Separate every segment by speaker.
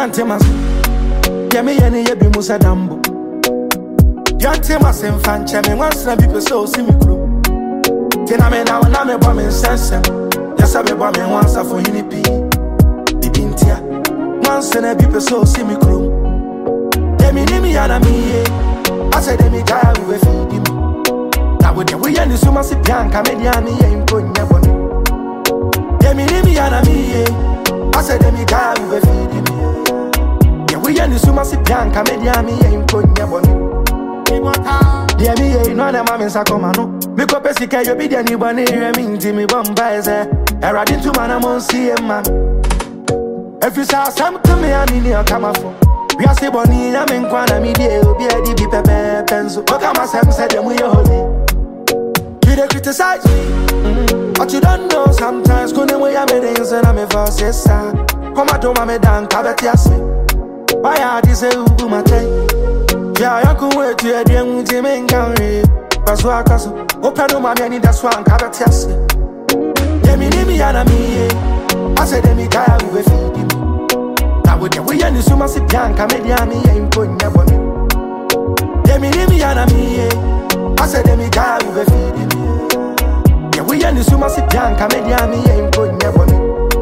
Speaker 1: Yantemas, Yami and Yabi Musa Dambo. Yantemas and Fancha, and once some people so see me crew. Tename now and I'm a bomb and sense. Yes, I'm a bomb and once for Hinipi. Ibintia, once and a people so see me crew. Demi Nimi and me, I said, Demi Kaya, we were feeding. Now with the way and the Suma Sipian, Kamediani, and Ponya Bonnie. Demi Nimi and me, I said, Demi Kaya, we were feeding. The way and the Suma Sipian, Kamediani, and Ponya Bonnie. Dear me, no, the mammas are coming. Because Pessica, you be the anybody, I mean, Jimmy Bombay, I ran to Manamon, see him, man. If you saw some to me, I mean, you're coming for. We are still bonny, I'm in Quana Media, be a DB Pepe, Pencil. Look at my Sam said, and we are holy. You they criticize me, but you don't know sometimes. Couldn't we have made things and I'm a false, yes, sir. Come out to my down, Cabatias. Why are these a woman? Yeah, I can wait to a damn Jimmy Gary. That's why I can open my money, that's why I'm Cabatias. Demi Nimi and me, I said, Demi Kaya, we were feeding. Now with the way and the Suma Sipian, Kamediani, and Ponya Bonnie. Demi Nimi and me, I said, Demi Kaya, we were feeding. The way and the Suma Sipian, Kamediani, and Ponya Bonnie.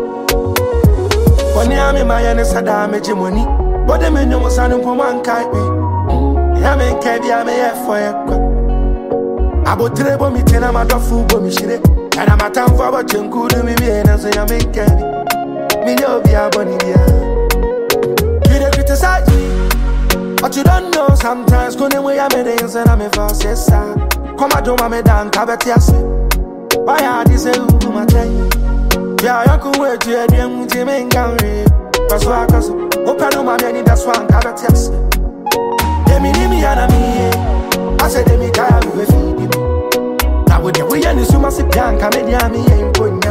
Speaker 1: When I'm in my Sadam, Jimoni, but the men was on one kite me. I'm in Kabia, may have for a about treble me, ten, I'm a dofu, Bomishire, and I'm a town for what you could do me, and I say, I'm in Kabi. Milovia Bonivia. You they criticize me, but you don't know sometimes. Couldn't we have made things and I'm a false, yes, sir. Come out to my down, Cabatias. Why are these a woman? Yeah, I could wait to a damn Jimmy Gary. That's why I can open my money, that's why I'm Cabatias. Demi Nimi and me, I said, Demi Kaya, we were feeding. Now with the way and the Suma Sipian, Kamediani, and Ponya.